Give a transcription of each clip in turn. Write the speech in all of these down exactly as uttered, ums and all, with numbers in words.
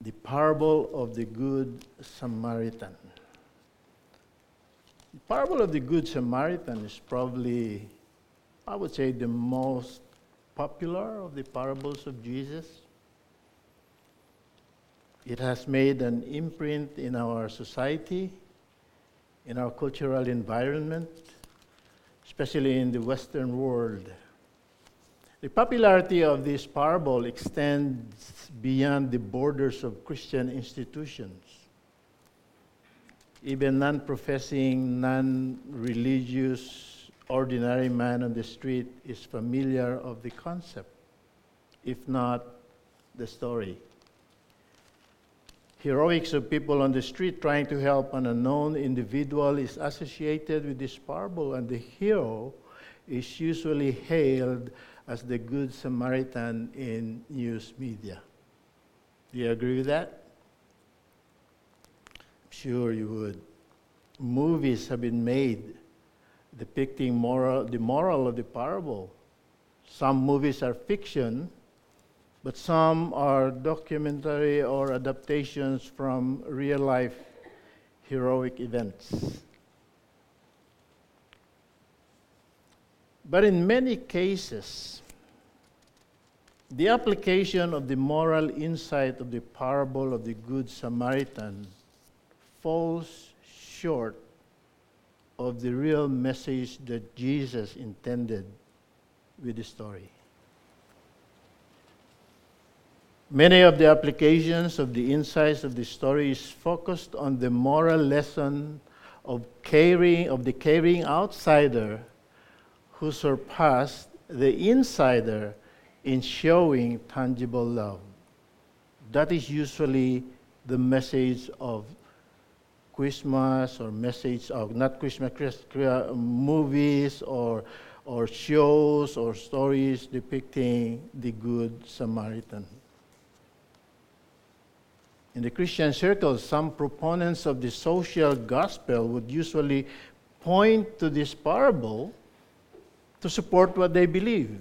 the parable of the Good Samaritan. The parable of the Good Samaritan is probably, I would say, the most popular of the parables of Jesus. It has made an imprint in our society, in our cultural environment, especially in the Western world. The popularity of this parable extends beyond the borders of Christian institutions. Even non-professing, non-religious, ordinary man on the street is familiar of the concept, if not the story. Heroics of people on the street trying to help an unknown individual is associated with this parable, and the hero is usually hailed as the Good Samaritan in news media. Do you agree with that? I'm sure you would. Movies have been made depicting moral, the moral of the parable. Some movies are fiction, but some are documentary or adaptations from real-life heroic events. But in many cases, the application of the moral insight of the parable of the Good Samaritan falls short of the real message that Jesus intended with the story. Many of the applications of the insights of the story is focused on the moral lesson of caring, of the caring outsider who surpassed the insider in showing tangible love. That is usually the message of Christmas, or message of, not Christmas, Christmas movies or, or shows or stories depicting the Good Samaritan. In the Christian circles, some proponents of the social gospel would usually point to this parable to support what they believe.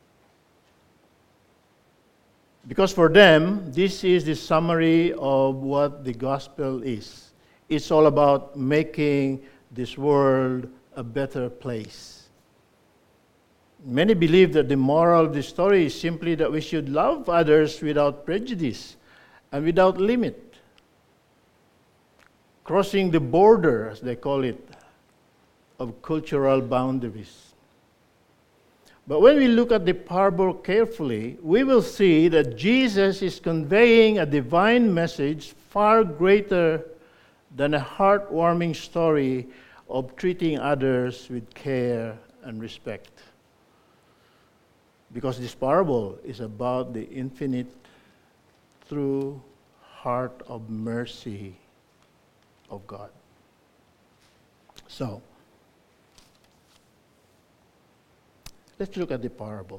Because for them, this is the summary of what the gospel is. It's all about making this world a better place. Many believe that the moral of the story is simply that we should love others without prejudice and without limit, crossing the border, as they call it, of cultural boundaries. But when we look at the parable carefully, we will see that Jesus is conveying a divine message far greater than a heartwarming story of treating others with care and respect. Because this parable is about the infinite, true heart of mercy of God. So, let's look at the parable.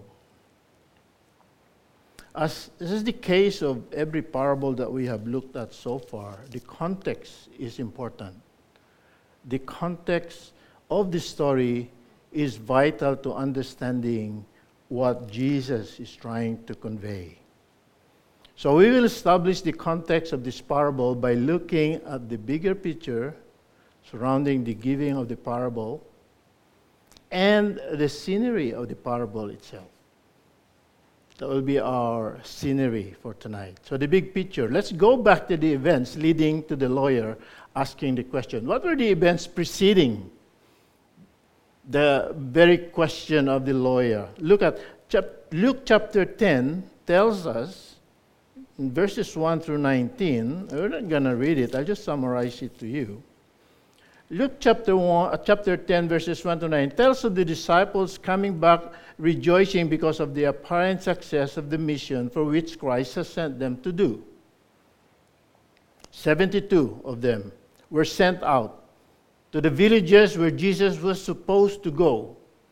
As this is the case of every parable that we have looked at so far, the context is important. The context of the story is vital to understanding what Jesus is trying to convey. So we will establish the context of this parable by looking at the bigger picture surrounding the giving of the parable and the scenery of the parable itself. That will be our scenery for tonight. So the big picture. Let's go back to the events leading to the lawyer asking the question. What were the events preceding the very question of the lawyer? Look at chap- Luke chapter ten tells us in verses one through nineteen. We're not going to read it. I'll just summarize it to you. Luke chapter one, uh, chapter ten, verses one to nine tells of the disciples coming back rejoicing because of the apparent success of the mission for which Christ has sent them to do. seventy-two of them were sent out to the villages where Jesus was supposed to go.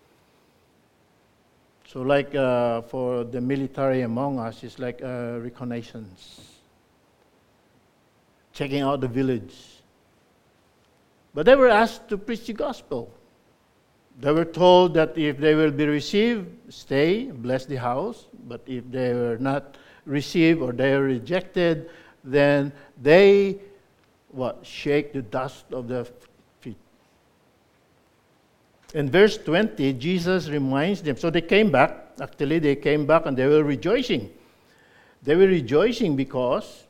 So like uh, for the military among us, it's like a reconnaissance, checking out the village. But they were asked to preach the gospel. They were told that if they will be received, stay, bless the house. But if they were not received or they were rejected, then they, what, shake the dust of their feet. In verse twenty, Jesus reminds them. So they came back. Actually, they came back and they were rejoicing. They were rejoicing because,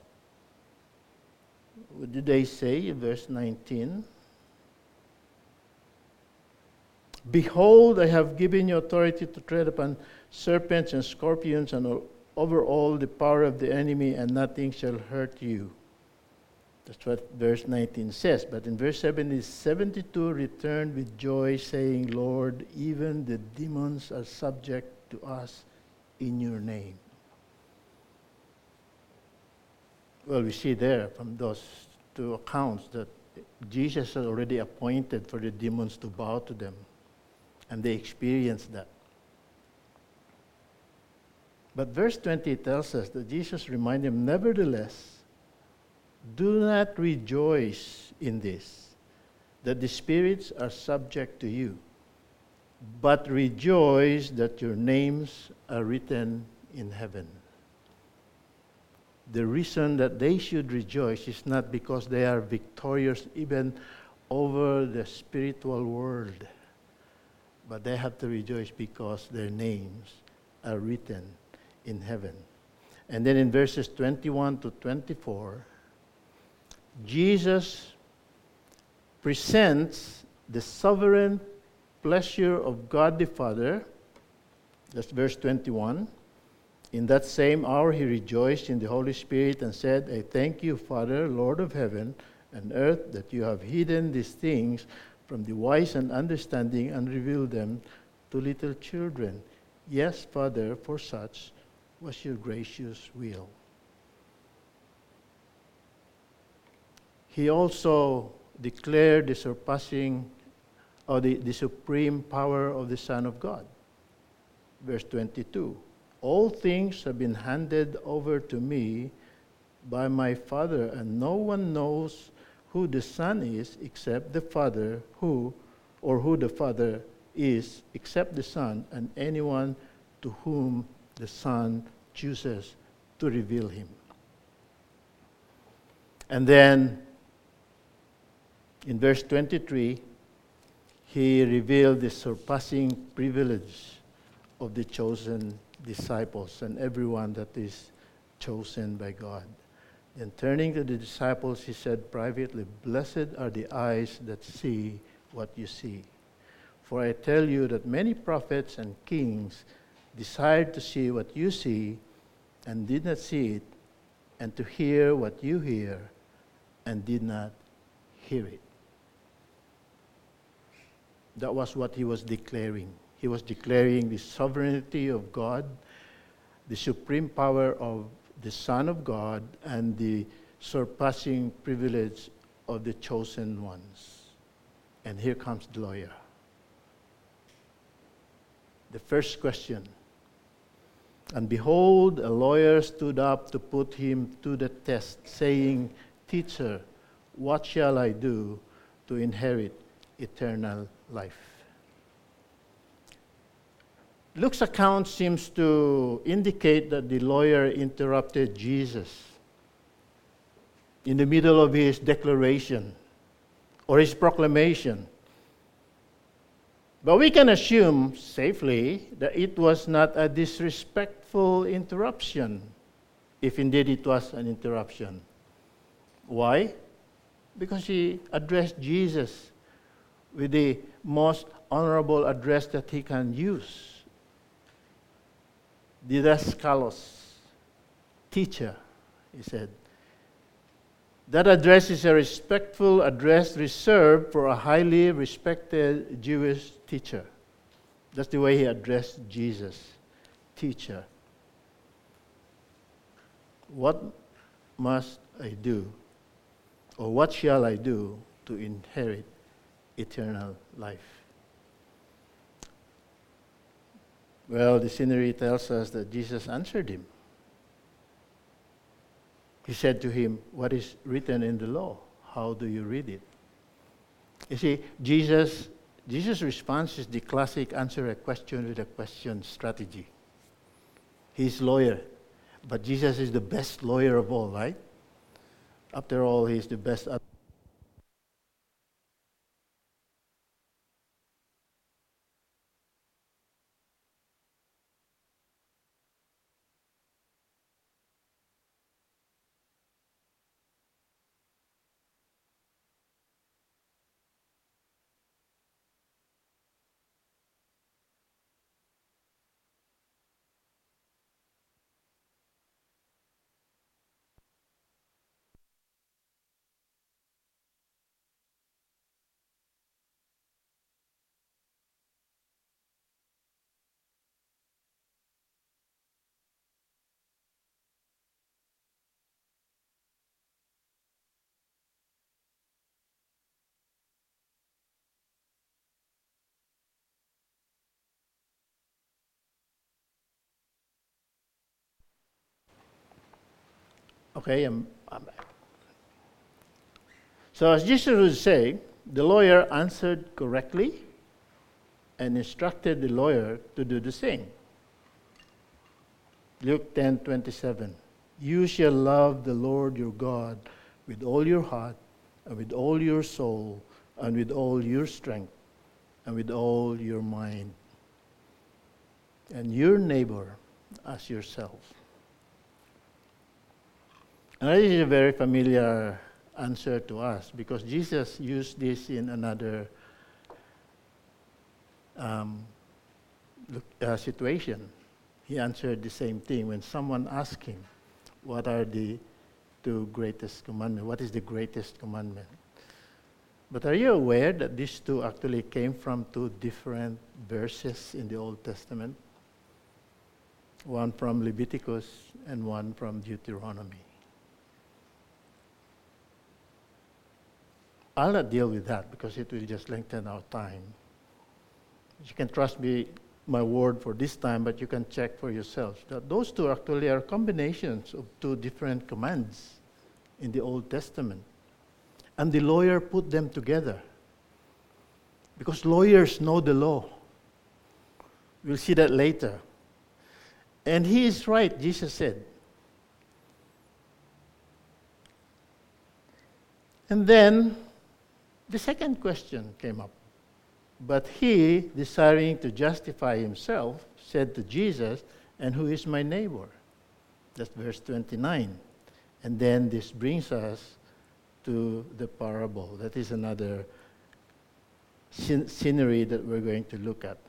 what did they say in verse nineteen? Behold, I have given you authority to tread upon serpents and scorpions and over all the power of the enemy, and nothing shall hurt you. That's what verse nineteen says. But in verse seventy, seventy-two returned with joy, saying, Lord, even the demons are subject to us in your name. Well, we see there from those two accounts that Jesus had already appointed for the demons to bow to them. And they experienced that. But verse twenty tells us that Jesus reminded them, nevertheless, do not rejoice in this, that the spirits are subject to you, but rejoice that your names are written in heaven. The reason that they should rejoice is not because they are victorious even over the spiritual world, but they have to rejoice because their names are written in heaven. And then in verses twenty-one to twenty-four, Jesus presents the sovereign pleasure of God the Father. That's verse twenty-one. In that same hour he rejoiced in the Holy Spirit and said, I thank you, Father, Lord of heaven and earth, that you have hidden these things from the wise and understanding and revealed them to little children. Yes, Father, for such was your gracious will. He also declared the surpassing or the, the supreme power of the Son of God. Verse twenty-two. All things have been handed over to me by my Father, and no one knows who the Son is except the Father, who, or who the Father is except the Son, and anyone to whom the Son chooses to reveal him. And then, in verse twenty-three, he revealed the surpassing privilege of the chosen disciples and everyone that is chosen by God. Then turning to the disciples, he said privately, blessed are the eyes that see what you see. For I tell you that many prophets and kings desired to see what you see and did not see it, and to hear what you hear and did not hear it. That was what he was declaring. He was declaring the sovereignty of God, the supreme power of the Son of God, and the surpassing privilege of the chosen ones. And here comes the lawyer. The first question. And behold, a lawyer stood up to put him to the test, saying, Teacher, what shall I do to inherit eternal life? Luke's account seems to indicate that the lawyer interrupted Jesus in the middle of his declaration or his proclamation. But we can assume safely that it was not a disrespectful interruption, if indeed it was an interruption. Why? Because he addressed Jesus with the most honorable address that he can use. Didaskalos, teacher, he said. That address is a respectful address reserved for a highly respected Jewish teacher. That's the way he addressed Jesus, teacher. What must I do, or what shall I do to inherit eternal life? Well, the scenery tells us that Jesus answered him. He said to him, what is written in the law? How do you read it? You see, Jesus, Jesus' response is the classic answer a question with a question strategy. He's lawyer, but Jesus is the best lawyer of all, right? After all, he's the best at Okay, I'm, I'm back. So as Jesus would say, the lawyer answered correctly and instructed the lawyer to do the same. Luke ten twenty-seven. You shall love the Lord your God with all your heart and with all your soul and with all your strength and with all your mind, and your neighbor as yourself. And this is a very familiar answer to us because Jesus used this in another um, look, uh, situation. He answered the same thing when someone asked him, what are the two greatest commandments? What is the greatest commandment? But are you aware that these two actually came from two different verses in the Old Testament? One from Leviticus and one from Deuteronomy. I'll not deal with that because it will just lengthen our time. You can trust me, my word for this time, but you can check for yourselves that those two actually are combinations of two different commands in the Old Testament. And the lawyer put them together because lawyers know the law. We'll see that later. And he is right, Jesus said. And then the second question came up. But he, desiring to justify himself, said to Jesus, and who is my neighbor? That's verse twenty-nine. And then this brings us to the parable. That is another scen- scenery that we're going to look at.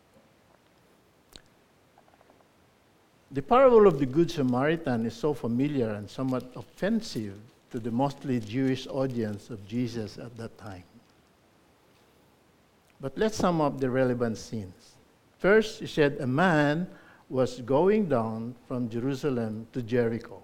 The parable of the Good Samaritan is so familiar and somewhat offensive to the mostly Jewish audience of Jesus at that time. But let's sum up the relevant scenes. First, he said a man was going down from Jerusalem to Jericho.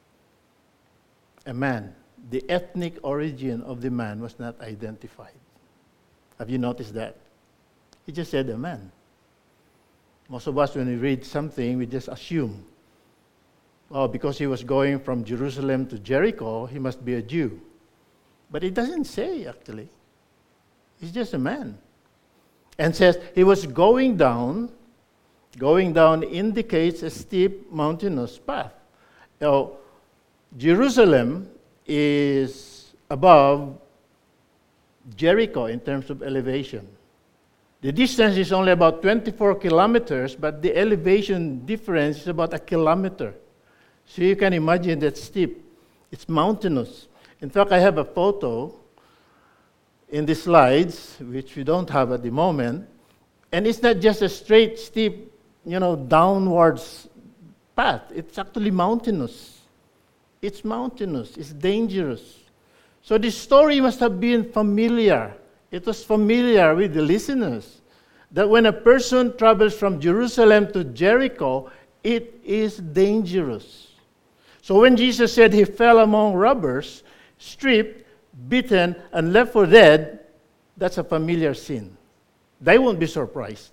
A man. The ethnic origin of the man was not identified. Have you noticed that? He just said a man. Most of us, when we read something, we just assume, oh, because he was going from Jerusalem to Jericho, he must be a Jew. But it doesn't say, actually. He's just a man. And says he was going down. Going down indicates a steep mountainous path. Now, Jerusalem is above Jericho in terms of elevation. The distance is only about twenty-four kilometers, but the elevation difference is about a kilometer. So you can imagine that steep. It's mountainous. In fact, I have a photo in the slides, which we don't have at the moment, and it's not just a straight, steep, you know, downwards path. It's actually mountainous. It's mountainous. It's dangerous. So the story must have been familiar. It was familiar with the listeners that when a person travels from Jerusalem to Jericho, it is dangerous. So when Jesus said he fell among robbers, stripped, beaten, and left for dead, that's a familiar scene. They won't be surprised.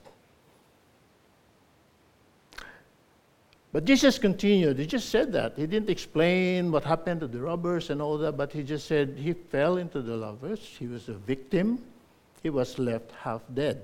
But Jesus continued. He just said that. He didn't explain what happened to the robbers and all that, but he just said he fell into the robbers. He was a victim. He was left half dead.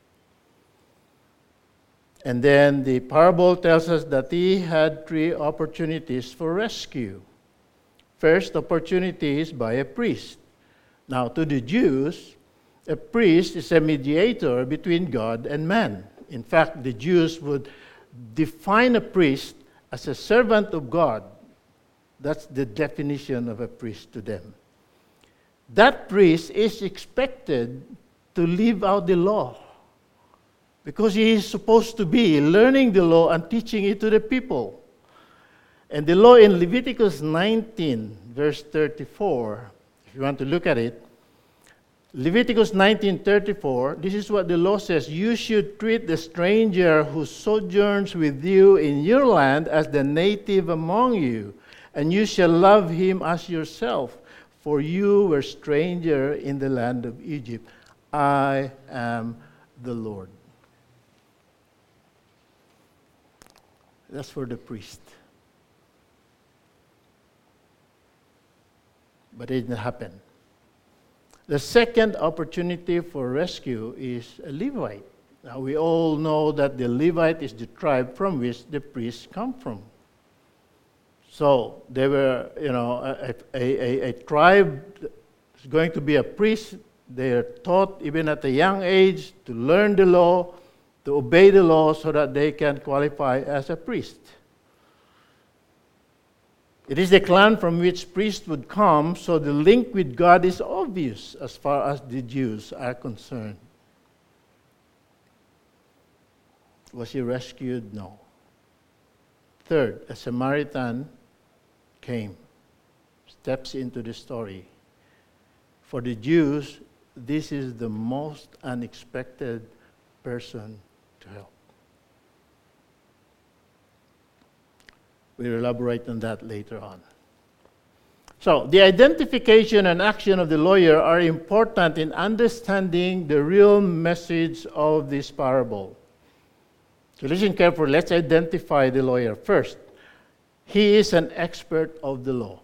And then the parable tells us that he had three opportunities for rescue. First opportunity is by a priest. Now, to the Jews, a priest is a mediator between God and man. In fact, the Jews would define a priest as a servant of God. That's the definition of a priest to them. That priest is expected to live out the law because he is supposed to be learning the law and teaching it to the people. And the law in Leviticus nineteen, verse thirty-four, if you want to look at it, Leviticus nineteen thirty-four, this is what the law says. You should treat the stranger who sojourns with you in your land as the native among you, and you shall love him as yourself, for you were stranger in the land of Egypt. I am the Lord. That's for the priest. But it didn't happen. The second opportunity for rescue is a Levite. Now, we all know that the Levite is the tribe from which the priests come from. So, they were, you know, a, a, a, a tribe is going to be a priest. They are taught, even at a young age, to learn the law, to obey the law so that they can qualify as a priest. It is the clan from which priests would come, so the link with God is obvious as far as the Jews are concerned. Was he rescued? No. Third, a Samaritan came, steps into the story. For the Jews, this is the most unexpected person to help. We'll elaborate on that later on. So, the identification and action of the lawyer are important in understanding the real message of this parable. So listen carefully. Let's identify the lawyer first. He is an expert of the law.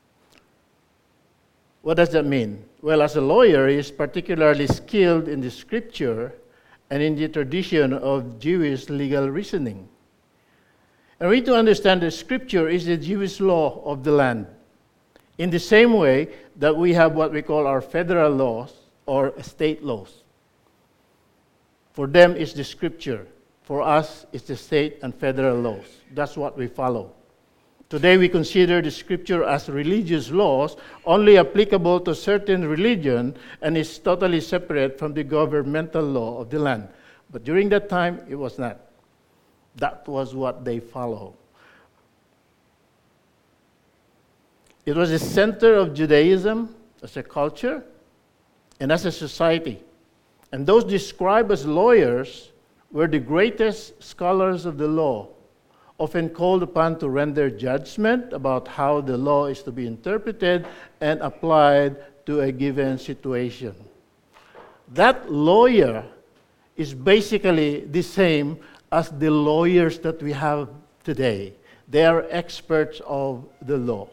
What does that mean? Well, as a lawyer, he is particularly skilled in the scripture and in the tradition of Jewish legal reasoning. And we need to understand that Scripture is the Jewish law of the land. In the same way that we have what we call our federal laws or state laws. For them, it's the Scripture. For us, it's the state and federal laws. That's what we follow. Today, we consider the Scripture as religious laws only applicable to certain religion and is totally separate from the governmental law of the land. But during that time, it was not. That was what they followed. It was the center of Judaism as a culture and as a society. And those described as lawyers were the greatest scholars of the law, often called upon to render judgment about how the law is to be interpreted and applied to a given situation. That lawyer is basically the same as the lawyers that we have today. They are experts of the law.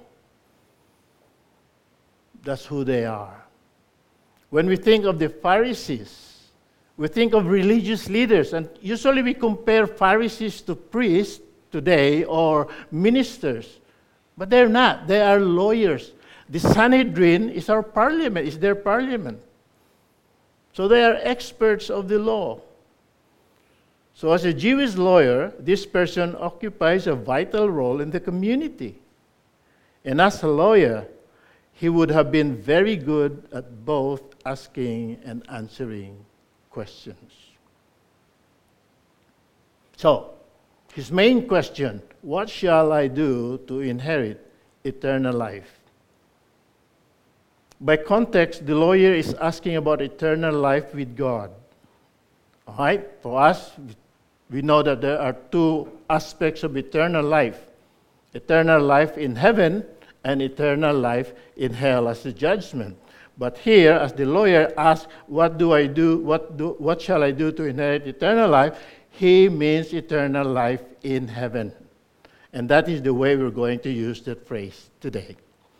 That's who they are. When we think of the Pharisees, we think of religious leaders, and usually we compare Pharisees to priests today or ministers, but they're not. They are lawyers. The Sanhedrin is our parliament, is their parliament. So they are experts of the law. So as a Jewish lawyer, this person occupies a vital role in the community. And as a lawyer, he would have been very good at both asking and answering questions. So, his main question, what shall I do to inherit eternal life? By context, the lawyer is asking about eternal life with God. All right? For us, we know that there are two aspects of eternal life. Eternal life in heaven and eternal life in hell as a judgment. But here, as the lawyer asks, what do I do, what do, what shall I do to inherit eternal life? He means eternal life in heaven. And that is the way we're going to use that phrase today.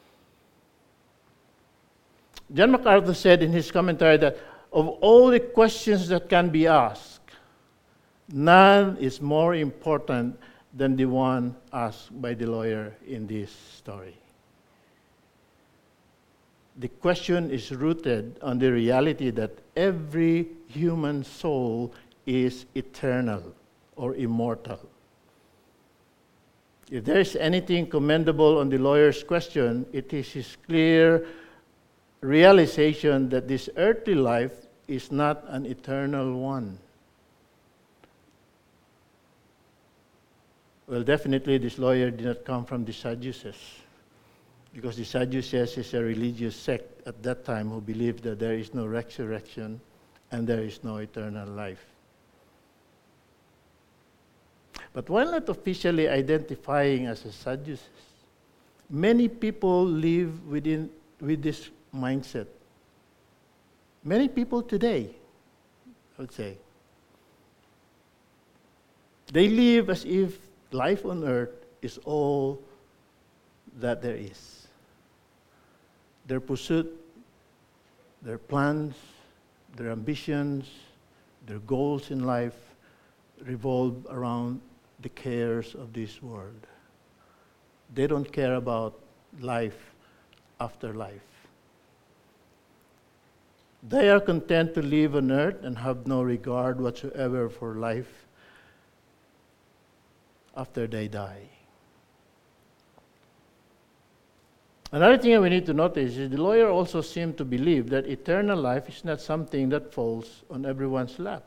John MacArthur said in his commentary that of all the questions that can be asked, none is more important than the one asked by the lawyer in this story. The question is rooted on the reality that every human soul is eternal or immortal. If there is anything commendable on the lawyer's question, it is his clear realization that this earthly life is not an eternal one. Well, definitely this lawyer did not come from the Sadducees, because the Sadducees is a religious sect at that time who believed that there is no resurrection and there is no eternal life. But while not officially identifying as a Sadducees, many people live within with this mindset. Many people today, I would say, they live as if life on earth is all that there is. Their pursuit, their plans, their ambitions, their goals in life revolve around the cares of this world. They don't care about life after life. They are content to live on earth and have no regard whatsoever for life after they die. Another thing we need to notice is the lawyer also seemed to believe that eternal life is not something that falls on everyone's lap.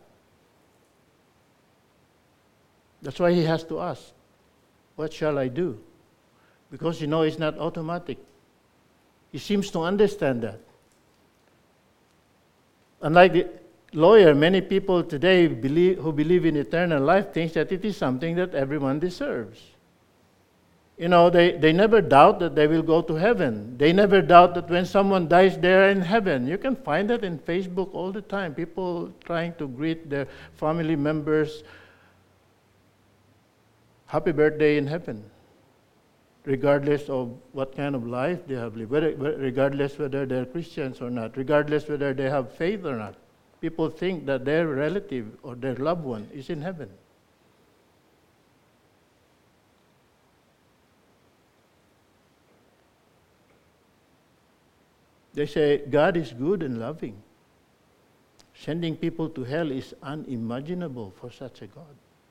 That's why he has to ask, what shall I do? Because you know it's not automatic. He seems to understand that. Unlike the lawyer, many people today believe, who believe in eternal life think that it is something that everyone deserves. You know, they, they never doubt that they will go to heaven. They never doubt that when someone dies, they're in heaven. You can find that in Facebook all the time. People trying to greet their family members, happy birthday in heaven, regardless of what kind of life they have lived, whether, regardless whether they're Christians or not, regardless whether they have faith or not. People think that their relative or their loved one is in heaven. They say God is good and loving. Sending people to hell is unimaginable for such a God.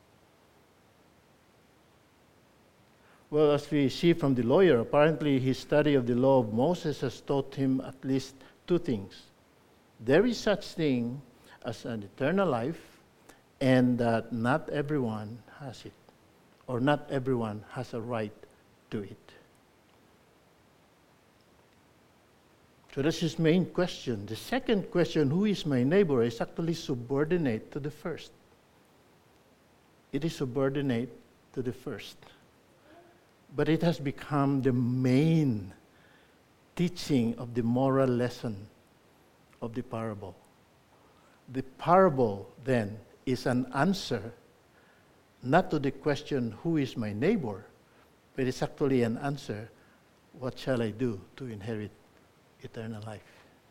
Well, as we see from the lawyer, apparently his study of the law of Moses has taught him at least two things. There is such thing as an eternal life, and that not everyone has it, or not everyone has a right to it. So that's his main question. The second question, who is my neighbor, is actually subordinate to the first. It is subordinate to the first. But it has become the main teaching of the moral lesson of the parable. The parable, then, is an answer not to the question, who is my neighbor, but it's actually an answer, what shall I do to inherit eternal life?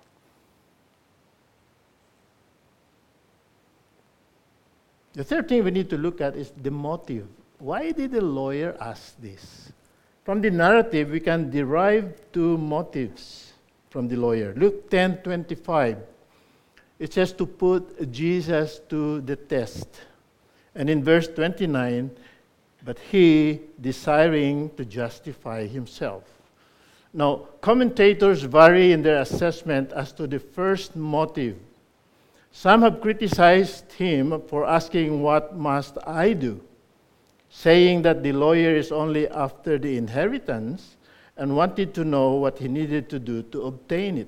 The third thing we need to look at is the motive. Why did the lawyer ask this? From the narrative, we can derive two motives from the lawyer. Luke ten twenty-five, it says to put Jesus to the test. And in verse twenty-nine, but he desiring to justify himself. Now, commentators vary in their assessment as to the first motive. Some have criticized him for asking, what must I do? Saying that the lawyer is only after the inheritance and wanted to know what he needed to do to obtain it.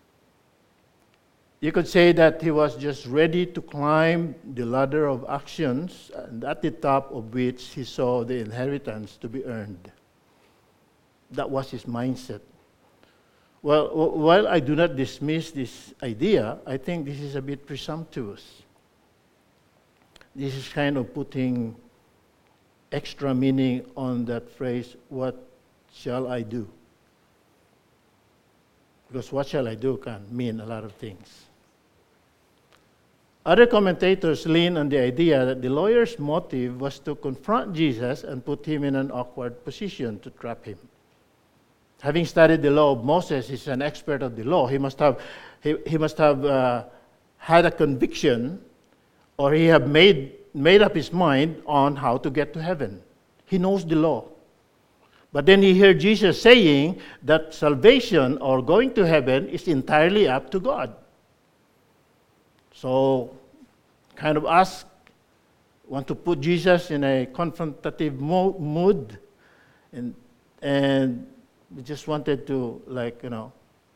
You could say that he was just ready to climb the ladder of actions, and at the top of which he saw the inheritance to be earned. That was his mindset. Well, while I do not dismiss this idea, I think this is a bit presumptuous. This is kind of putting extra meaning on that phrase, what shall I do? Because what shall I do can mean a lot of things. Other commentators lean on the idea that the lawyer's motive was to confront Jesus and put him in an awkward position to trap him. Having studied the law of Moses, he's an expert of the law. He must have, he, he must have uh, had a conviction, or he have made made up his mind on how to get to heaven. He knows the law. But then he heard Jesus saying that salvation or going to heaven is entirely up to God. So, kind of ask, want to put Jesus in a confrontative mo- mood, and and we just wanted to, like, you know,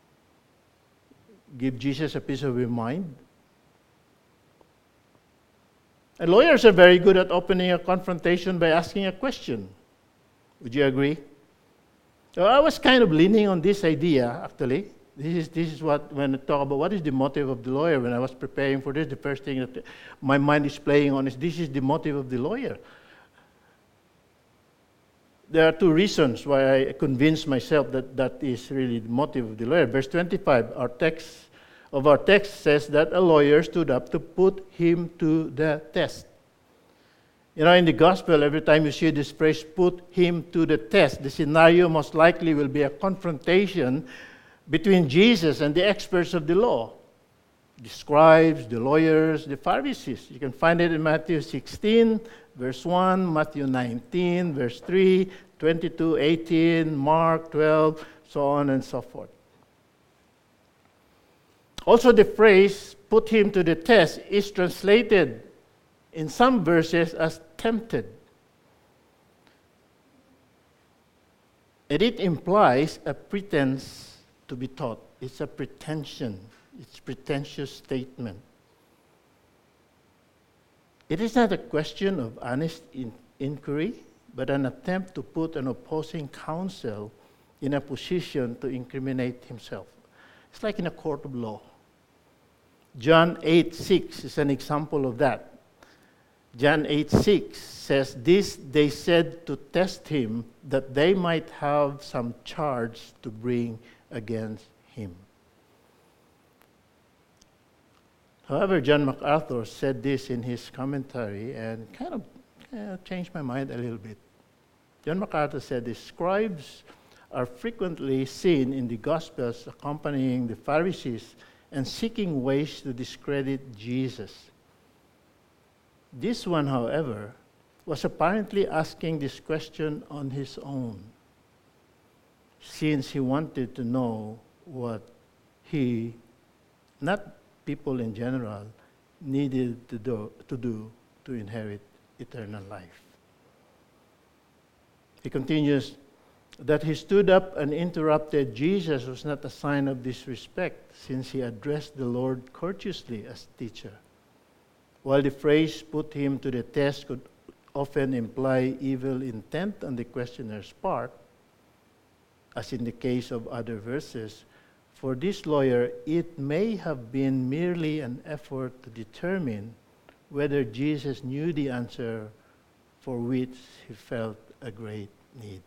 give Jesus a piece of your mind. And lawyers are very good at opening a confrontation by asking a question. Would you agree? So I was kind of leaning on this idea, actually. This is this is what, when I talk about what is the motive of the lawyer, when I was preparing for this, the first thing that my mind is playing on is this is the motive of the lawyer. There are two reasons why I convinced myself that that is really the motive of the lawyer. Verse twenty-five, our text of our text says that a lawyer stood up to put him to the test. You know, in the gospel, every time you see this phrase, put him to the test, the scenario most likely will be a confrontation between Jesus and the experts of the law, the scribes, the lawyers, the Pharisees. You can find it in Matthew sixteen, verse one, Matthew nineteen, verse three, twenty-two, eighteen, Mark twelve, so on and so forth. Also, the phrase, put him to the test, is translated in some verses as tempted. And it implies a pretense to be taught. It's a pretension. It's a pretentious statement. It is not a question of honest in- inquiry, but an attempt to put an opposing counsel in a position to incriminate himself. It's like in a court of law. John eight six is an example of that. John eight six says, this they said to test him, that they might have some charge to bring against him. However, John MacArthur said this in his commentary and kind of uh, changed my mind a little bit. John MacArthur said, the scribes are frequently seen in the Gospels accompanying the Pharisees and seeking ways to discredit Jesus. This one, however, was apparently asking this question on his own, since he wanted to know what he, not people in general, needed to do to, do to inherit eternal life. He continues, that he stood up and interrupted Jesus was not a sign of disrespect, since he addressed the Lord courteously as teacher. While the phrase put him to the test could often imply evil intent on the questioner's part, as in the case of other verses, for this lawyer it may have been merely an effort to determine whether Jesus knew the answer for which he felt a great need.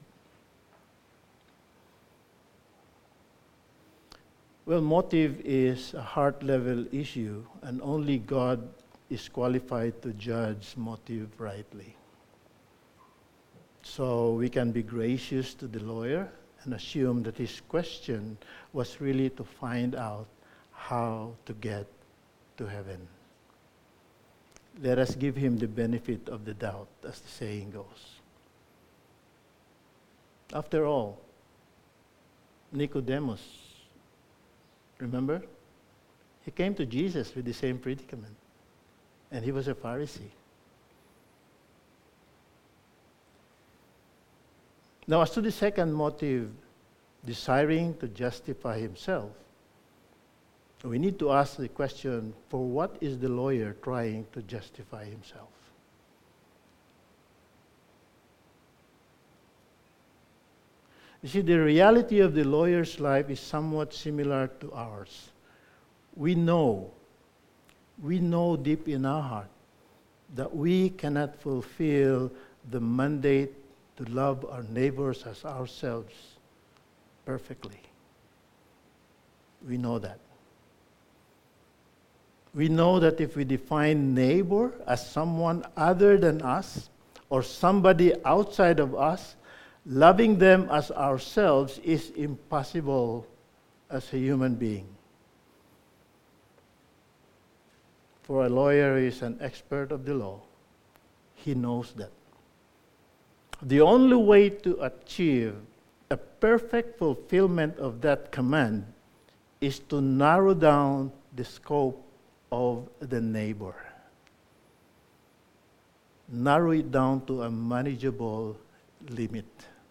Well, motive is a heart-level issue, and only God is qualified to judge motive rightly. So we can be gracious to the lawyer and assume that his question was really to find out how to get to heaven. Let us give him the benefit of the doubt, as the saying goes. After all, Nicodemus, remember? He came to Jesus with the same predicament, and he was a Pharisee. Now, as to the second motive, desiring to justify himself, we need to ask the question, for what is the lawyer trying to justify himself? You see, the reality of the lawyer's life is somewhat similar to ours. We know, we know deep in our heart that we cannot fulfill the mandate to love our neighbors as ourselves perfectly. We know that. We know that if we define neighbor as someone other than us or somebody outside of us, Loving them as ourselves is impossible as a human being. For a lawyer who is an expert of the law, he knows that. The only way to achieve a perfect fulfillment of that command is to narrow down the scope of the neighbor. Narrow it down to a manageable limit.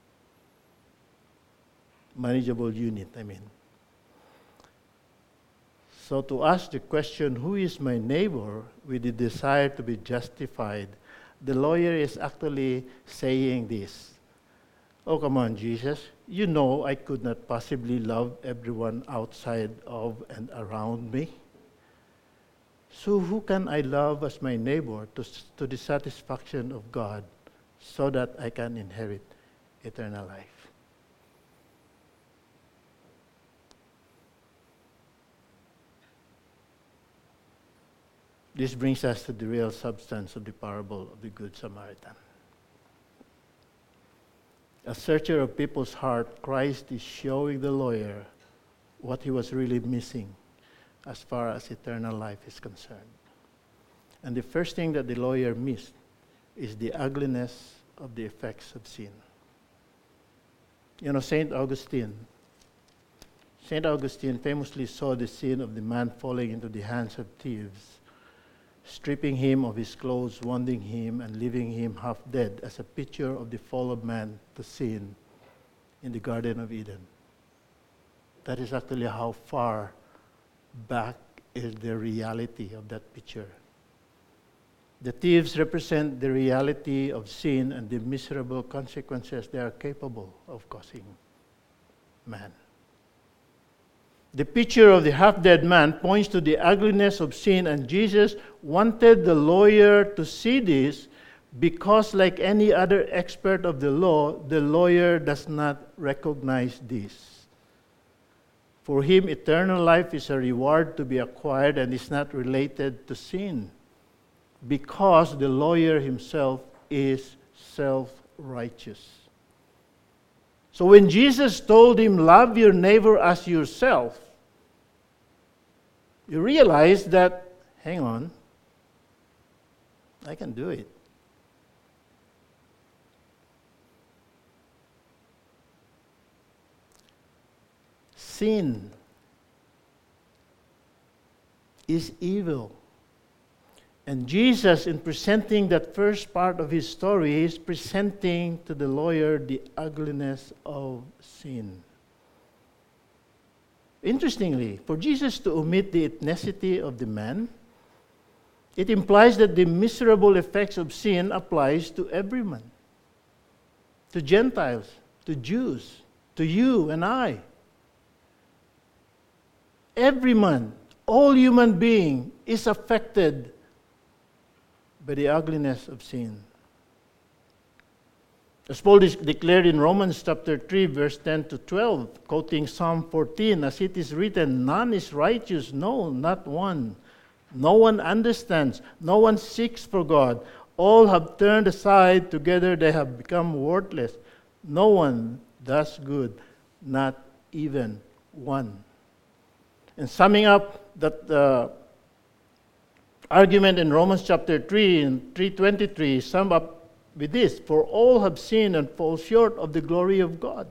Manageable unit, I mean. So to ask the question, who is my neighbor, with the desire to be justified, the lawyer is actually saying this. Oh, come on, Jesus. You know I could not possibly love everyone outside of and around me. So who can I love as my neighbor to, to the satisfaction of God so that I can inherit eternal life? This brings us to the real substance of the parable of the Good Samaritan. A searcher of people's heart, Christ is showing the lawyer what he was really missing as far as eternal life is concerned. And the first thing that the lawyer missed is the ugliness of the effects of sin. You know, Saint Augustine, Saint Augustine famously saw the sin of the man falling into the hands of thieves, stripping him of his clothes, wounding him, and leaving him half dead as a picture of the fall of man to sin in the Garden of Eden. That is actually how far back is the reality of that picture. The thieves represent the reality of sin and the miserable consequences they are capable of causing man. The picture of the half-dead man points to the ugliness of sin, and Jesus wanted the lawyer to see this because, like any other expert of the law, the lawyer does not recognize this. For him, eternal life is a reward to be acquired and is not related to sin, because the lawyer himself is self-righteous. So when Jesus told him, love your neighbor as yourself, you realize that, hang on, I can do it. Sin is evil. And Jesus, in presenting that first part of his story, is presenting to the lawyer the ugliness of sin. Interestingly, for Jesus to omit the ethnicity of the man, it implies that the miserable effects of sin applies to everyone, to Gentiles, to Jews, to you and I. Every man, all human being is affected by the ugliness of sin. As Paul declared in Romans chapter three, verse ten to twelve, quoting Psalm fourteen, as it is written, none is righteous, no, not one. No one understands, no one seeks for God. All have turned aside, together they have become worthless. No one does good, not even one. And summing up that uh, argument in Romans chapter three and three twenty-three, sum up with this: for all have sinned and fall short of the glory of God.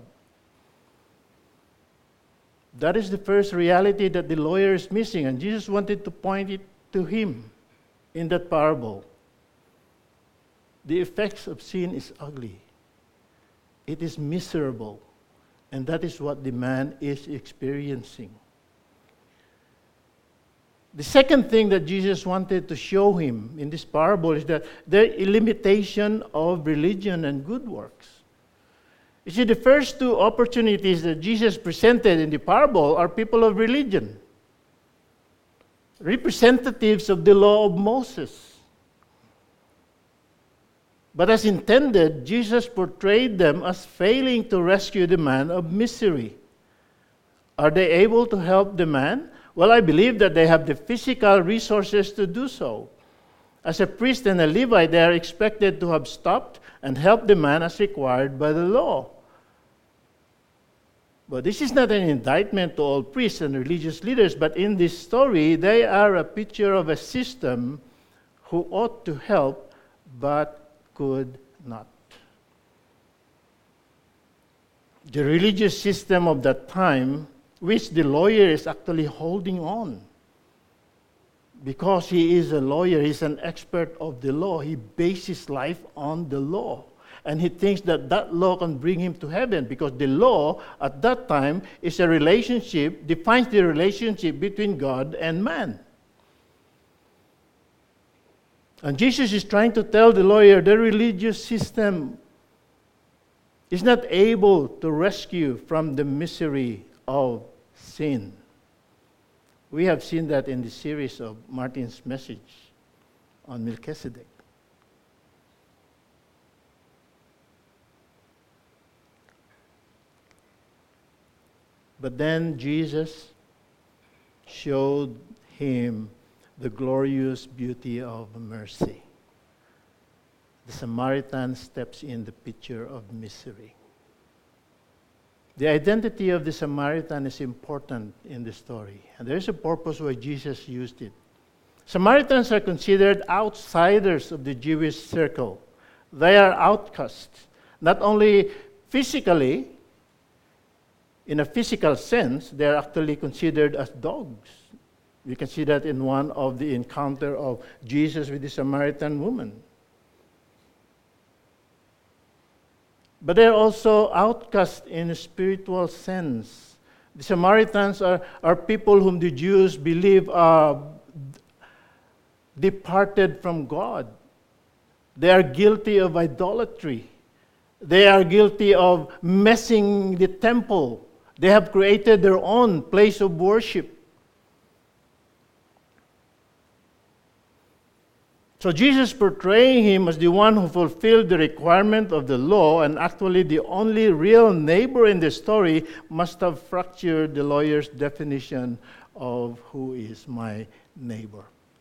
That is the first reality that the lawyer is missing, and Jesus wanted to point it to him in that parable. The effects of sin is ugly. It is miserable, and that is what the man is experiencing. The second thing that Jesus wanted to show him in this parable is that the limitation of religion and good works. You see, the first two opportunities that Jesus presented in the parable are people of religion, representatives of the law of Moses. But as intended, Jesus portrayed them as failing to rescue the man of misery. Are they able to help the man? Well, I believe that they have the physical resources to do so. As a priest and a Levite, they are expected to have stopped and helped the man as required by the law. But this is not an indictment to all priests and religious leaders, but in this story, they are a picture of a system who ought to help but could not. The religious system of that time, which the lawyer is actually holding on. Because he is a lawyer, he's an expert of the law. He bases his life on the law. And he thinks that that law can bring him to heaven, because the law at that time is a relationship, defines the relationship between God and man. And Jesus is trying to tell the lawyer the religious system is not able to rescue from the misery of sin. We have seen that in the series of Martin's message on Melchizedek. But then Jesus showed him the glorious beauty of mercy. The Samaritan steps in the picture of misery. The identity of the Samaritan is important in the story, and there is a purpose why Jesus used it. Samaritans are considered outsiders of the Jewish circle. They are outcasts, not only physically. In a physical sense, they are actually considered as dogs. We can see that in one of the encounter of Jesus with the Samaritan woman. But they are also outcast in a spiritual sense. The Samaritans are, are people whom the Jews believe are departed from God. They are guilty of idolatry. They are guilty of messing the temple. They have created their own place of worship. So Jesus, portraying him as the one who fulfilled the requirement of the law and actually the only real neighbor in the story, must have fractured the lawyer's definition of who is my neighbor.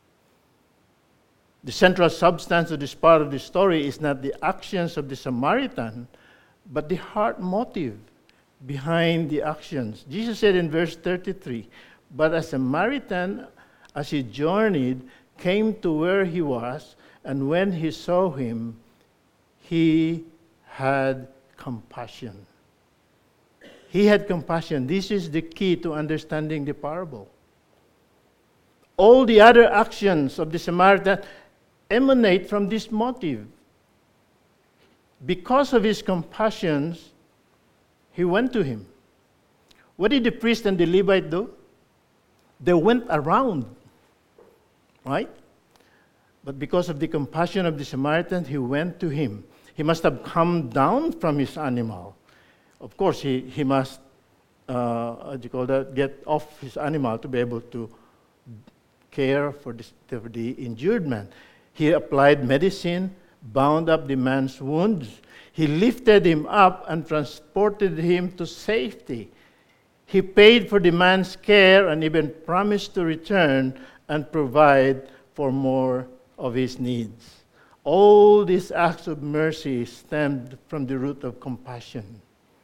The central substance of this part of the story is not the actions of the Samaritan, but the heart motive behind the actions. Jesus said in verse thirty-three, "But a Samaritan, as he journeyed, came to where he was, and when he saw him, he had compassion." He had compassion. This is the key to understanding the parable. All the other actions of the Samaritan emanate from this motive. Because of his compassions, he went to him. What did the priest and the Levite do? They went around, right? But because of the compassion of the Samaritan, he went to him. He must have come down from his animal. Of course, he, he must, uh, what do you call that, get off his animal to be able to care for, this, for the injured man. He applied medicine, bound up the man's wounds. He lifted him up and transported him to safety. He paid for the man's care and even promised to return and provide for more of his needs. All these acts of mercy stemmed from the root of compassion.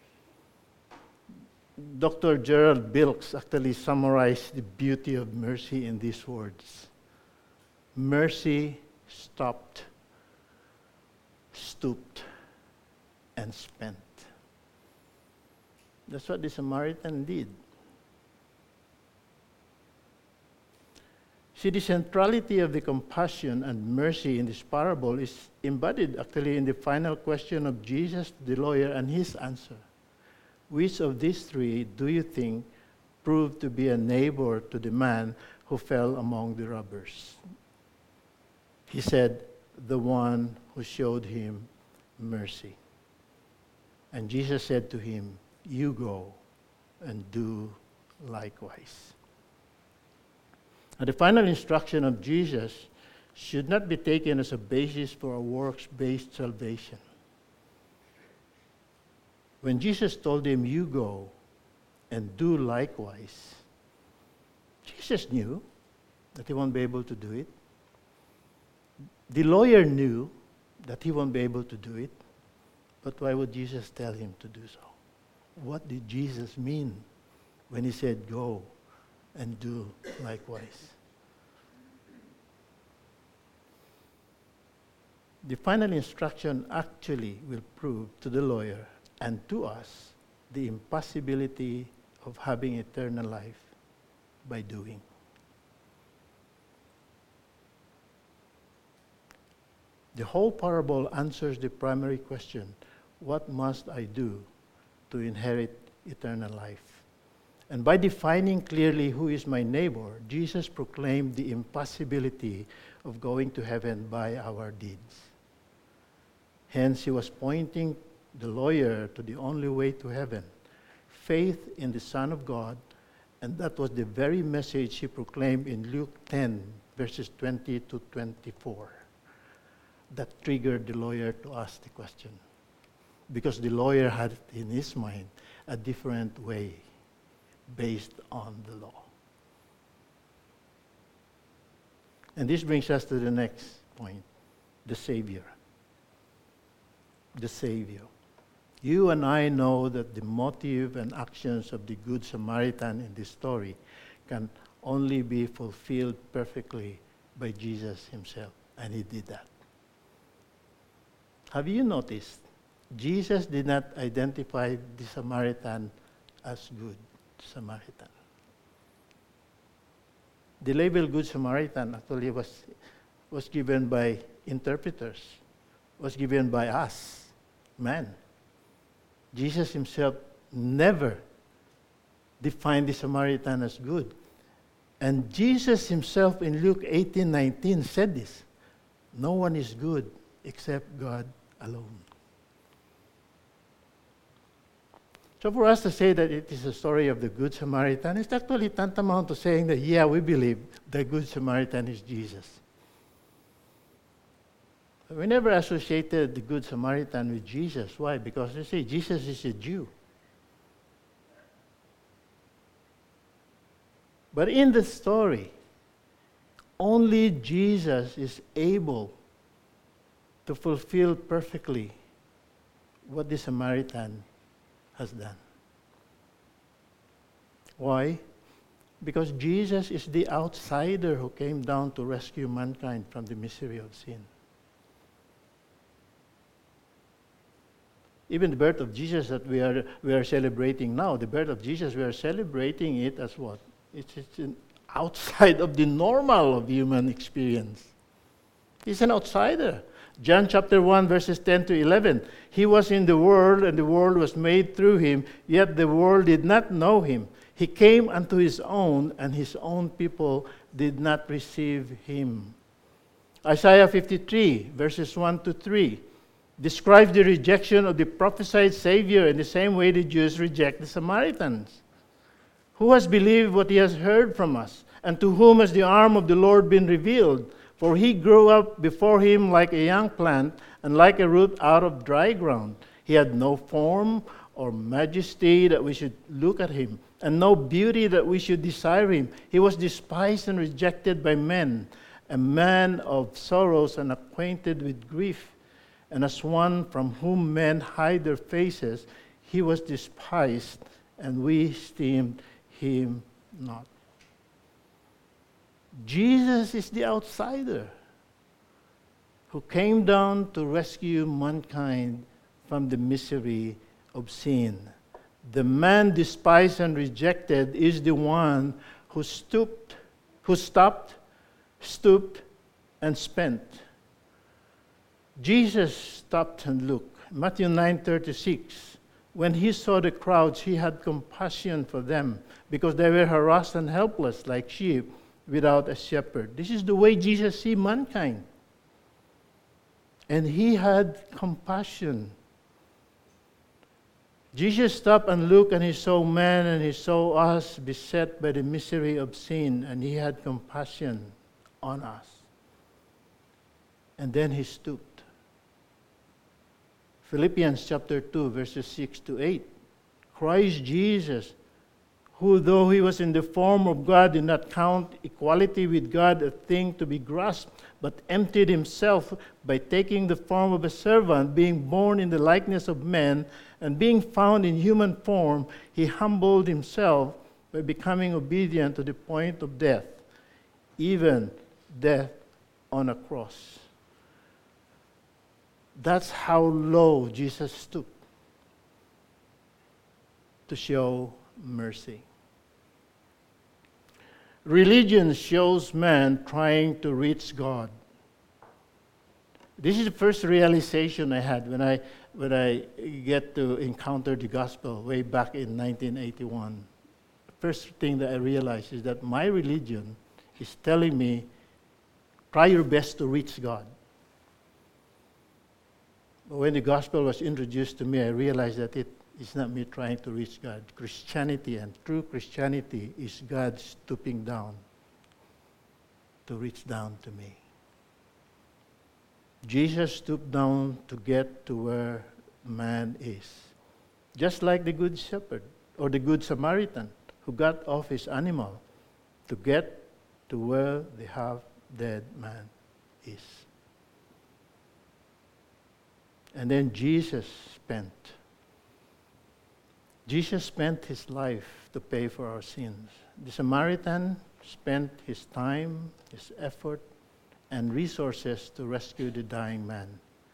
Doctor Gerald Bilks actually summarized the beauty of mercy in these words: mercy stopped, stooped, and spent. That's what the Samaritan did. See, the centrality of the compassion and mercy in this parable is embodied actually in the final question of Jesus to the lawyer and his answer. Which of these three do you think proved to be a neighbor to the man who fell among the robbers? He said, the one who showed him mercy. And Jesus said to him, you go and do likewise. And the final instruction of Jesus should not be taken as a basis for a works-based salvation. When Jesus told him, you go and do likewise, Jesus knew that he won't be able to do it. The lawyer knew that he won't be able to do it. But why would Jesus tell him to do so? what did Jesus mean when he said, go and do likewise? The final instruction actually will prove to the lawyer and to us the impossibility of having eternal life by doing. The whole parable answers the primary question, what must I do to inherit eternal life? And by defining clearly who is my neighbor, Jesus proclaimed the impossibility of going to heaven by our deeds. Hence, he was pointing the lawyer to the only way to heaven, faith in the Son of God, and that was the very message he proclaimed in Luke ten, verses twenty to twenty-four. That triggered the lawyer to ask the question, because the lawyer had in his mind a different way based on the law. And this brings us to the next point, the Savior. The Savior. You and I know that the motive and actions of the Good Samaritan in this story can only be fulfilled perfectly by Jesus himself, and he did that. Have you noticed? Jesus did not identify the Samaritan as Good Samaritan. The label Good Samaritan actually was, was given by interpreters, was given by us, man. Jesus himself never defined the Samaritan as good. And Jesus himself in Luke eighteen nineteen said this, no one is good except God alone. So for us to say that it is a story of the Good Samaritan, it's actually tantamount to saying that, yeah, we believe the Good Samaritan is Jesus. We never associated the Good Samaritan with Jesus. Why? Because they say Jesus is a Jew. But in the story, only Jesus is able to fulfill perfectly what the Samaritan has done. Why? Because Jesus is the outsider who came down to rescue mankind from the misery of sin. Even the birth of Jesus that we are we are celebrating now, the birth of Jesus, we are celebrating it as what? It's, it's an outside of the normal of human experience. He's an outsider. John chapter one, verses ten to eleven. He was in the world, and the world was made through him, yet the world did not know him. He came unto his own, and his own people did not receive him. Isaiah fifty-three, verses one to three, describes the rejection of the prophesied Savior in the same way the Jews reject the Samaritans. Who has believed what he has heard from us? And to whom has the arm of the Lord been revealed? For he grew up before him like a young plant, and like a root out of dry ground. He had no form or majesty that we should look at him, and no beauty that we should desire him. He was despised and rejected by men, a man of sorrows and acquainted with grief. And as one from whom men hide their faces, he was despised, and we esteemed him not. Jesus is the outsider who came down to rescue mankind from the misery of sin. The man despised and rejected is the one who stooped, who stopped, stooped, and spent. Jesus stopped and looked. Matthew nine thirty-six. When he saw the crowds, he had compassion for them because they were harassed and helpless like sheep without a shepherd. This is the way Jesus sees mankind. And he had compassion. Jesus stopped and looked, and he saw man, and he saw us beset by the misery of sin, and he had compassion on us. And then he stooped. Philippians chapter two, verses six to eight. Christ Jesus, who though he was in the form of God, did not count equality with God a thing to be grasped, but emptied himself by taking the form of a servant, being born in the likeness of men, And being found in human form, he humbled himself by becoming obedient to the point of death, even death on a cross. That's how low Jesus stooped to show mercy. Religion shows man trying to reach God. This is the first realization I had when I when I get to encounter the gospel way back in nineteen eighty-one. The first thing that I realized is that my religion is telling me, try your best to reach God. But when the gospel was introduced to me, I realized that it is not me trying to reach God. Christianity and true Christianity is God stooping down to reach down to me. Jesus stooped down to get to where man is. Just like the Good Shepherd or the Good Samaritan who got off his animal to get to where the half-dead man is. And then Jesus spent. Jesus spent his life to pay for our sins. The Samaritan spent his time, his effort, and resources to rescue the dying man.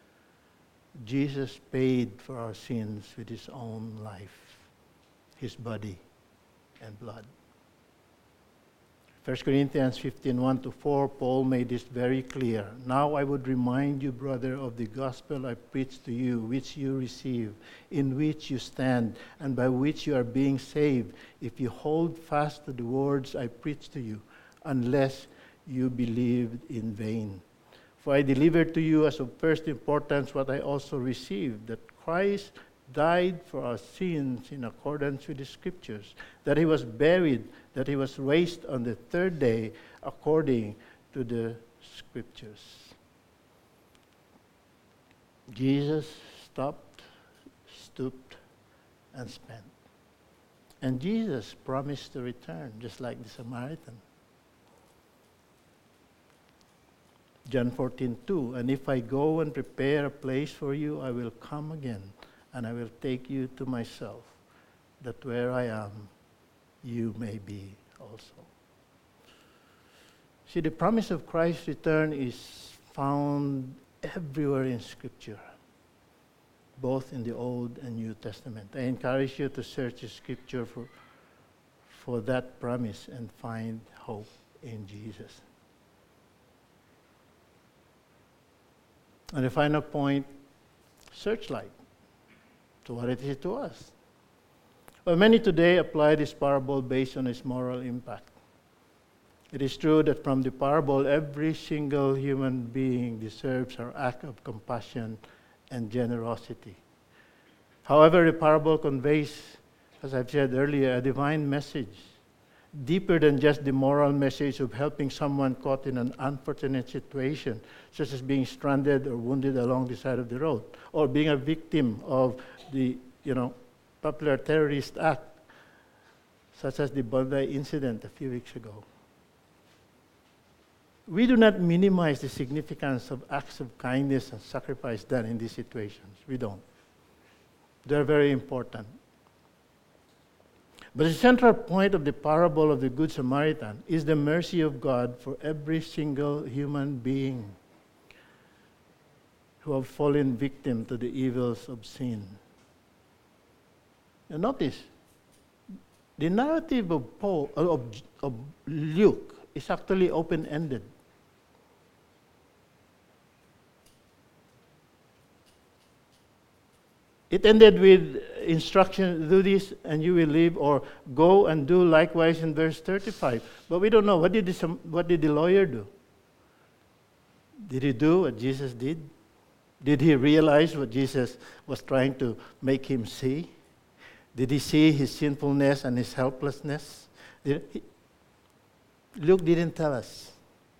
Jesus paid for our sins with his own life, his body and blood. First Corinthians fifteen, one to four, Paul made this very clear. Now I would remind you, brother, of the gospel I preached to you, which you received, in which you stand, and by which you are being saved, if you hold fast to the words I preached to you, unless you believed in vain. For I delivered to you as of first importance what I also received, that Christ died for our sins in accordance with the Scriptures, that he was buried, that he was raised on the third day according to the Scriptures. Jesus stopped, stooped, and spent. And Jesus promised to return, just like the Samaritan. John fourteen, two, and if I go and prepare a place for you, I will come again, and I will take you to myself, that where I am, you may be also. See, the promise of Christ's return is found everywhere in Scripture, both in the Old and New Testament. I encourage you to search the Scripture for, for that promise and find hope in Jesus. And the final point, searchlight. So what it is to us? Well, many today apply this parable based on its moral impact. It is true that from the parable, every single human being deserves our act of compassion and generosity. However, the parable conveys, as I've said earlier, a divine message, deeper than just the moral message of helping someone caught in an unfortunate situation, such as being stranded or wounded along the side of the road, or being a victim of the, you know, popular terrorist act, such as the Bondi incident a few weeks ago. We do not minimize the significance of acts of kindness and sacrifice done in these situations. We don't. They're very important. But the central point of the parable of the Good Samaritan is the mercy of God for every single human being who have fallen victim to the evils of sin. And notice, the narrative of Paul, of, of Luke is actually open-ended. It ended with instruction, do this and you will live, or go and do likewise in verse thirty-five. But we don't know, what did, the, what did the lawyer do? Did he do what Jesus did? Did he realize what Jesus was trying to make him see? Did he see his sinfulness and his helplessness? Did he, Luke didn't tell us.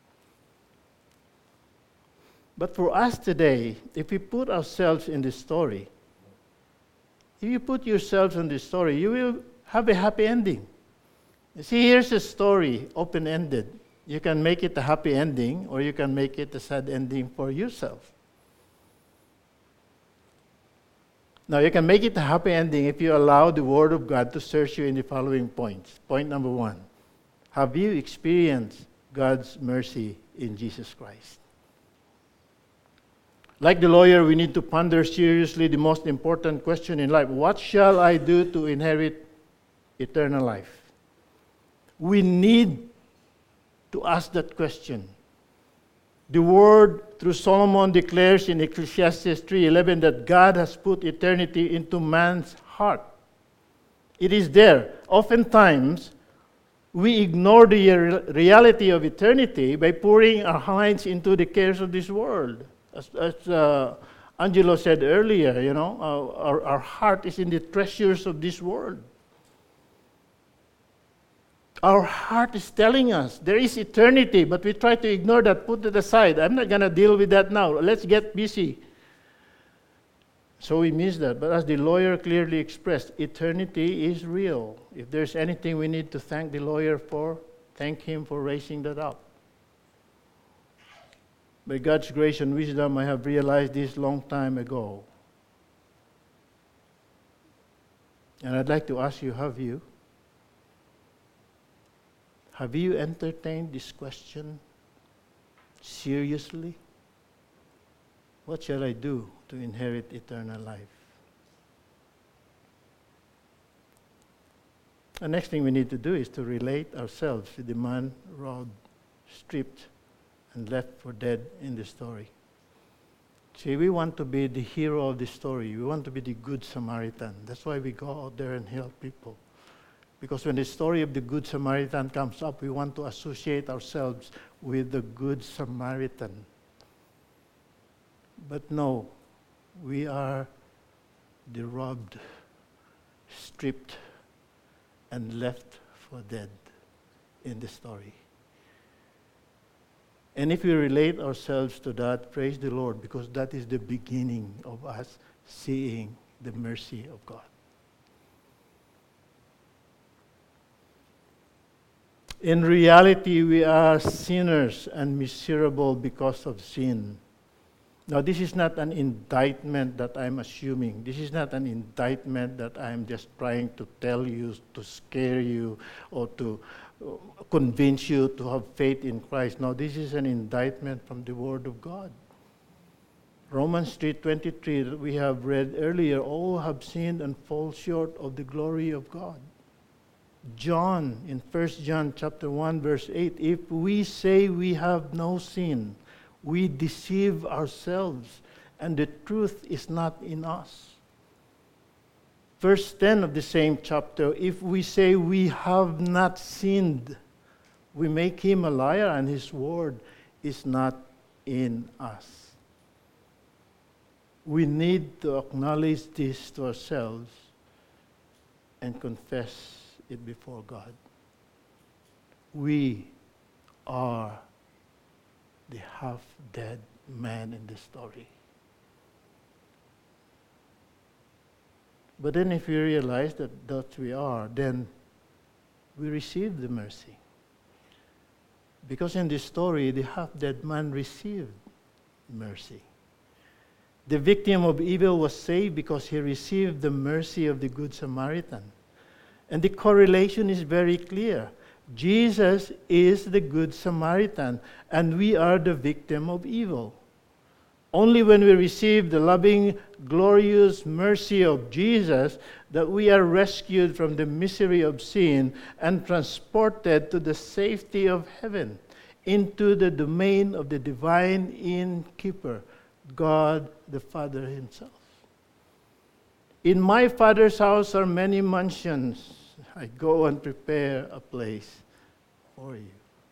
But for us today, if we put ourselves in this story, if you put yourselves in this story, you will have a happy ending. You see, here's a story, open-ended. You can make it a happy ending, or you can make it a sad ending for yourself. Now, you can make it a happy ending if you allow the Word of God to search you in the following points. Point number one, have you experienced God's mercy in Jesus Christ? Like the lawyer, we need to ponder seriously the most important question in life. What shall I do to inherit eternal life? We need to ask that question. The Word through Solomon declares in Ecclesiastes three eleven that God has put eternity into man's heart. It is there. Oftentimes, we ignore the reality of eternity by pouring our minds into the cares of this world. As, as uh, Angelo said earlier, you know, uh, our, our heart is in the treasures of this world. Our heart is telling us there is eternity, but we try to ignore that, put it aside. I'm not going to deal with that now. Let's get busy. So we miss that. But as the lawyer clearly expressed, eternity is real. If there's anything we need to thank the lawyer for, thank him for raising that up. By God's grace and wisdom, I have realized this long time ago. And I'd like to ask you, have you? Have you entertained this question seriously? What shall I do to inherit eternal life? The next thing we need to do is to relate ourselves to the man robbed, stripped, and left for dead in the story. See, we want to be the hero of the story. We want to be the good Samaritan. That's why we go out there and help people. Because when the story of the Good Samaritan comes up, we want to associate ourselves with the Good Samaritan. But no, we are the robbed, stripped, and left for dead in the story. And if we relate ourselves to that, praise the Lord, because that is the beginning of us seeing the mercy of God. In reality, we are sinners and miserable because of sin. Now, this is not an indictment that I'm assuming. This is not an indictment that I'm just trying to tell you, to scare you, or to convince you to have faith in Christ. No, this is an indictment from the Word of God. Romans three twenty-three that we have read earlier, all have sinned and fall short of the glory of God. John, in First John chapter one, verse eight, if we say we have no sin, we deceive ourselves, and the truth is not in us. Verse ten of the same chapter, if we say we have not sinned, we make him a liar, and his word is not in us. We need to acknowledge this to ourselves and confess it before God. We are the half-dead man in this story. But then if we realize that that we are, then we receive the mercy. Because in this story, the half-dead man received mercy. The victim of evil was saved because he received the mercy of the Good Samaritan. And the correlation is very clear. Jesus is the Good Samaritan, and we are the victim of evil. Only when we receive the loving, glorious mercy of Jesus that we are rescued from the misery of sin and transported to the safety of heaven, into the domain of the divine innkeeper, God the Father himself. In my Father's house are many mansions. I go and prepare a place for you.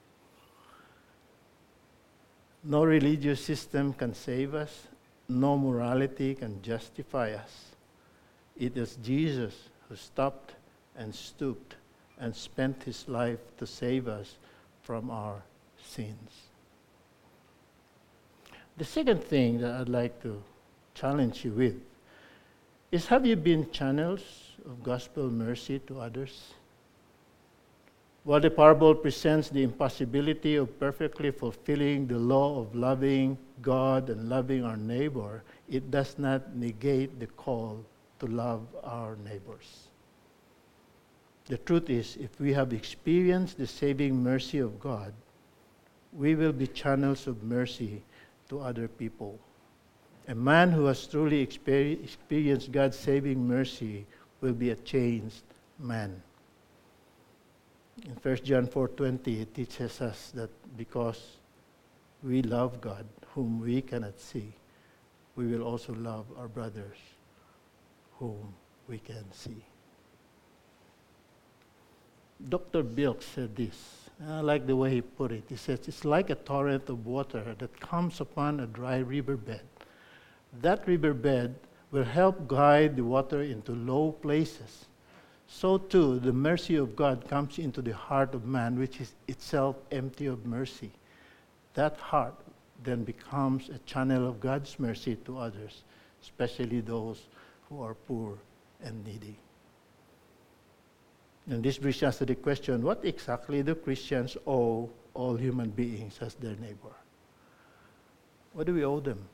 No religious system can save us. No morality can justify us. It is Jesus who stopped and stooped and spent his life to save us from our sins. The second thing that I'd like to challenge you with is, have you been channels of gospel mercy to others? While the parable presents the impossibility of perfectly fulfilling the law of loving God and loving our neighbor, it does not negate the call to love our neighbors. The truth is, if we have experienced the saving mercy of God, we will be channels of mercy to other people. A man who has truly exper- experienced God's saving mercy will be a changed man. In First John four twenty, it teaches us that because we love God, whom we cannot see, we will also love our brothers, whom we can see. Doctor Bilk said this. I like the way he put it. He says, it's like a torrent of water that comes upon a dry riverbed. That riverbed will help guide the water into low places. So too, the mercy of God comes into the heart of man, which is itself empty of mercy. That heart then becomes a channel of God's mercy to others, especially those who are poor and needy. And this brings us to the question, what exactly do Christians owe all human beings as their neighbor? What do we owe them?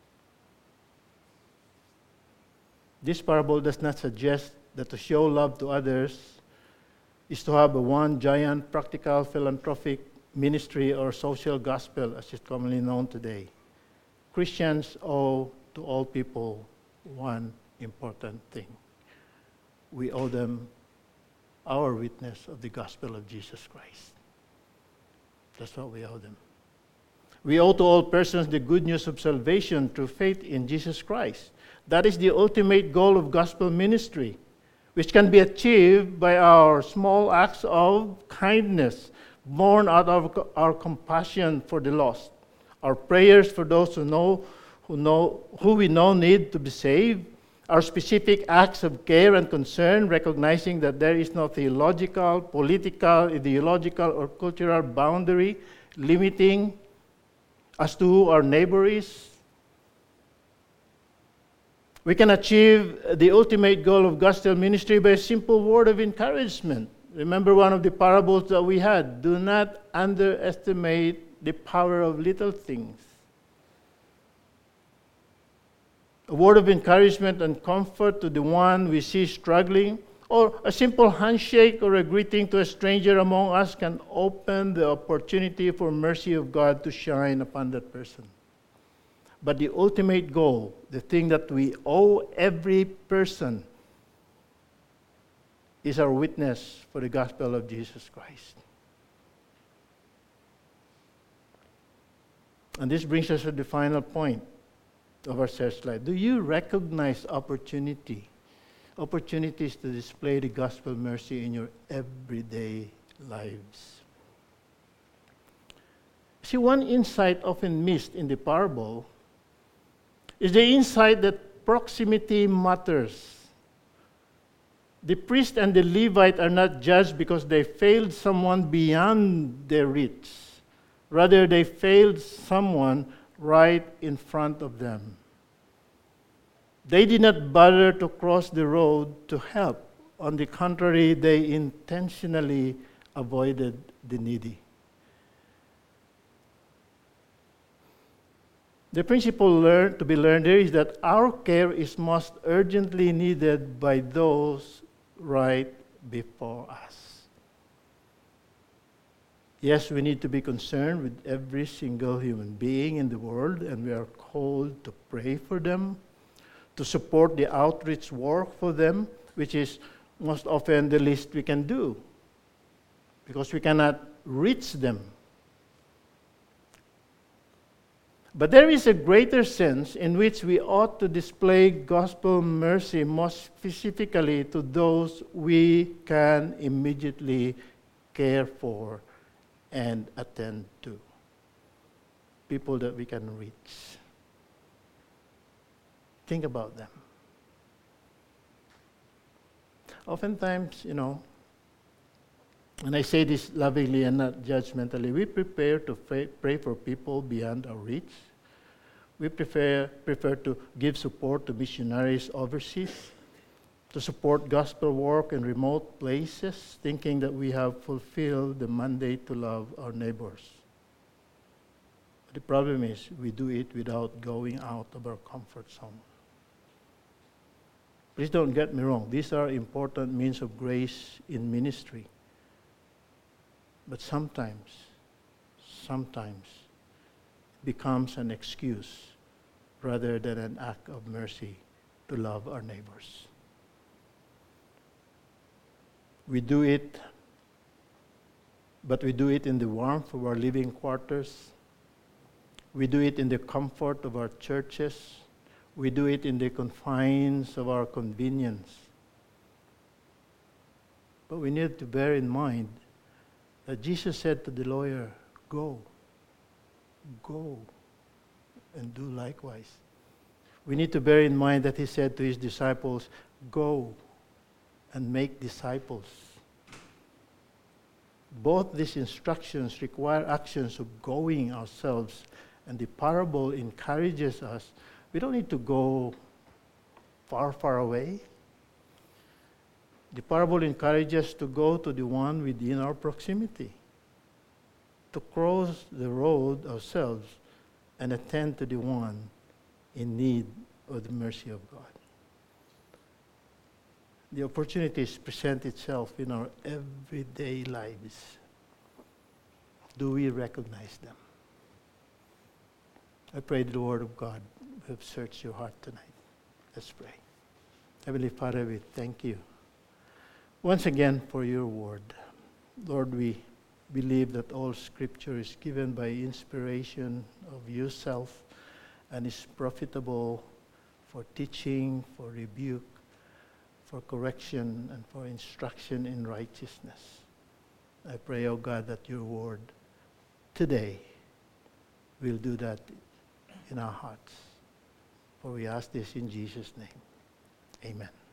This parable does not suggest that to show love to others is to have a one giant practical philanthropic ministry or social gospel as is commonly known today. Christians owe to all people one important thing. We owe them our witness of the gospel of Jesus Christ. That's what we owe them. We owe to all persons the good news of salvation through faith in Jesus Christ. That is the ultimate goal of gospel ministry, which can be achieved by our small acts of kindness, born out of our compassion for the lost, our prayers for those who know, who know, who we know need to be saved, our specific acts of care and concern, recognizing that there is no theological, political, ideological, or cultural boundary limiting as to who our neighbor is. We can achieve the ultimate goal of gospel ministry by a simple word of encouragement. Remember one of the parables that we had. Do not underestimate the power of little things. A word of encouragement and comfort to the one we see struggling, or a simple handshake or a greeting to a stranger among us can open the opportunity for mercy of God to shine upon that person. But the ultimate goal, the thing that we owe every person, is our witness for the gospel of Jesus Christ. And this brings us to the final point of our searchlight. Do you recognize opportunity, opportunities to display the gospel mercy in your everyday lives? See, one insight often missed in the parable is the insight that proximity matters. The priest and the Levite are not judged because they failed someone beyond their reach. Rather, they failed someone right in front of them. They did not bother to cross the road to help. On the contrary, they intentionally avoided the needy. The principle learned, to be learned there is that our care is most urgently needed by those right before us. Yes, we need to be concerned with every single human being in the world, and we are called to pray for them, to support the outreach work for them, which is most often the least we can do, because we cannot reach them. But there is a greater sense in which we ought to display gospel mercy most specifically to those we can immediately care for and attend to. People that we can reach. Think about them. Oftentimes, you know, and I say this lovingly and not judgmentally, we prepare to pray, pray for people beyond our reach. We prefer, prefer to give support to missionaries overseas, to support gospel work in remote places, thinking that we have fulfilled the mandate to love our neighbors. But the problem is we do it without going out of our comfort zone. Please don't get me wrong. These are important means of grace in ministry. But sometimes, sometimes becomes an excuse rather than an act of mercy to love our neighbors. We do it, but we do it in the warmth of our living quarters. We do it in the comfort of our churches. We do it in the confines of our convenience. But we need to bear in mind that Jesus said to the lawyer, go, go, and do likewise. We need to bear in mind that he said to his disciples, go and make disciples. Both these instructions require actions of going ourselves, and the parable encourages us. We don't need to go far, far away. The parable encourages us to go to the one within our proximity, to cross the road ourselves and attend to the one in need of the mercy of God. The opportunities present itself in our everyday lives. Do we recognize them? I pray the Word of God will have searched your heart tonight. Let's pray. Heavenly Father, we thank you once again for your word. Lord, we believe that all Scripture is given by inspiration of yourself and is profitable for teaching, for rebuke, for correction, and for instruction in righteousness. I pray, O God, that your word today will do that in our hearts. For we ask this in Jesus' name. Amen.